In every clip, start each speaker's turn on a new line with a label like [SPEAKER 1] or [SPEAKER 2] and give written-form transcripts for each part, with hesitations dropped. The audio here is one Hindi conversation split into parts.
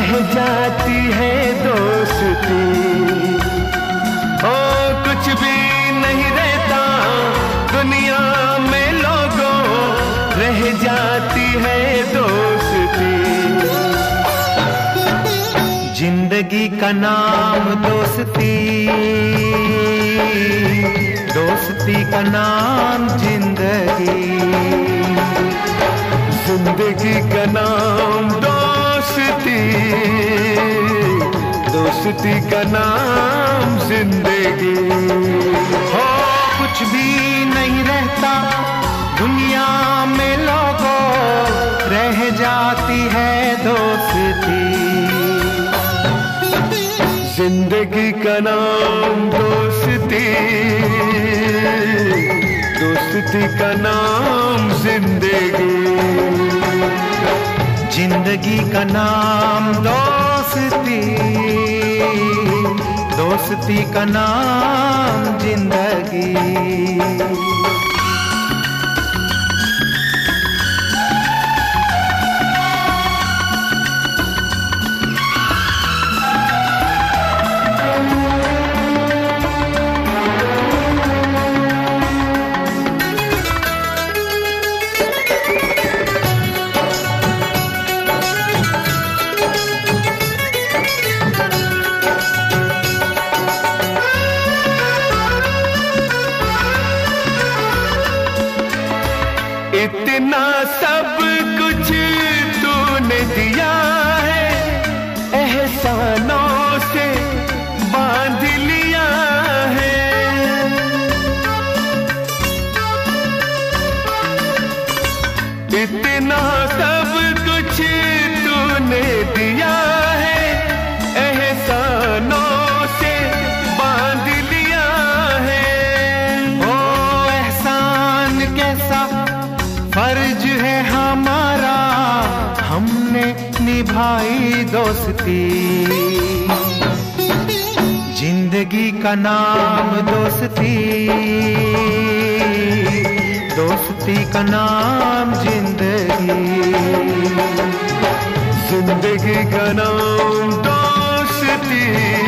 [SPEAKER 1] रह जाती है दोस्ती। ओ कुछ भी नहीं रहता दुनिया में लोगों, रह जाती है दोस्ती। जिंदगी का नाम दोस्ती, दोस्ती का नाम जिंदगी, जिंदगी का नाम दोस्ती, दोस्ती का नाम जिंदगी। हो कुछ भी नहीं रहता दुनिया में लोगों, रह जाती है दोस्ती। जिंदगी का नाम दोस्ती, दोस्ती का नाम जिंदगी, जिंदगी का नाम दोस्ती, दोस्ती का नाम जिंदगी। इतना सब कुछ तूने दिया है, एहसानों से बांध लिया है। इतना सब कुछ तूने दिया है, एहसानों से बांध लिया है। ओ एहसान कैसा फर्ज है हमारा, हमने निभाई दोस्ती। जिंदगी का नाम दोस्ती, दोस्ती का नाम जिंदगी, जिंदगी का नाम दोस्ती,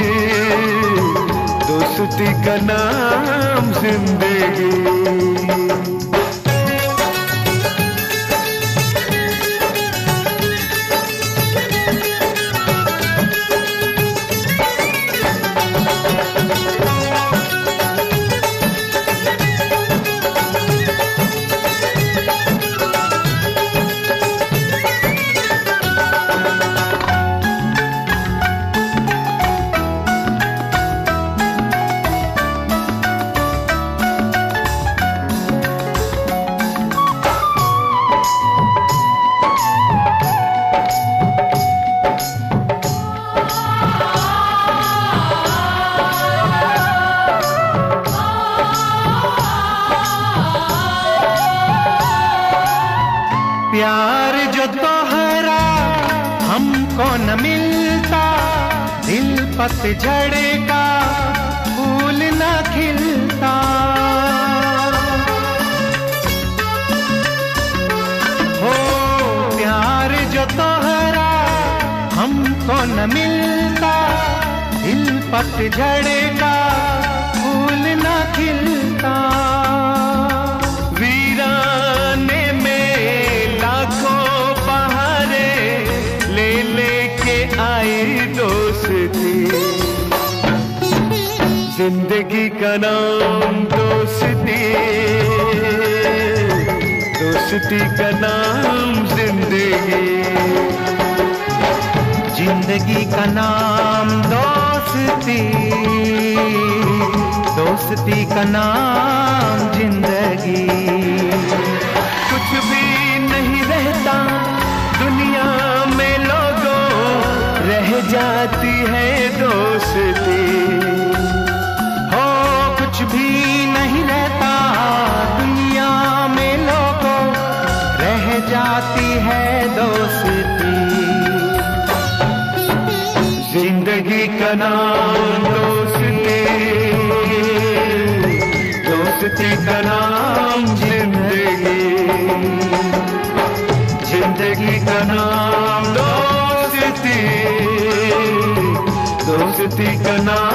[SPEAKER 1] दोस्ती का नाम जिंदगी। प्यार जो तोहरा हमको न मिलता, दिल पतझड़ का फूल न खिलता। हो प्यार जो तोहरा हमको न मिलता, दिल पतझड़ का फूल न खिलता। आई दोस्ती, जिंदगी का नाम दोस्ती, दोस्ती का नाम जिंदगी, जिंदगी का नाम दोस्ती, दोस्ती का नाम जिंदगी। कुछ भी नहीं रहता दुनिया में लोगों, रह जाती है दोस्ती। हो कुछ भी नहीं रहता दुनिया में लोगों, रह जाती है दोस्ती। जिंदगी का नाम दोस्ती, दोस्ती का नाम जिंदगी, जिंदगी का नाम दोस्ती, का नाम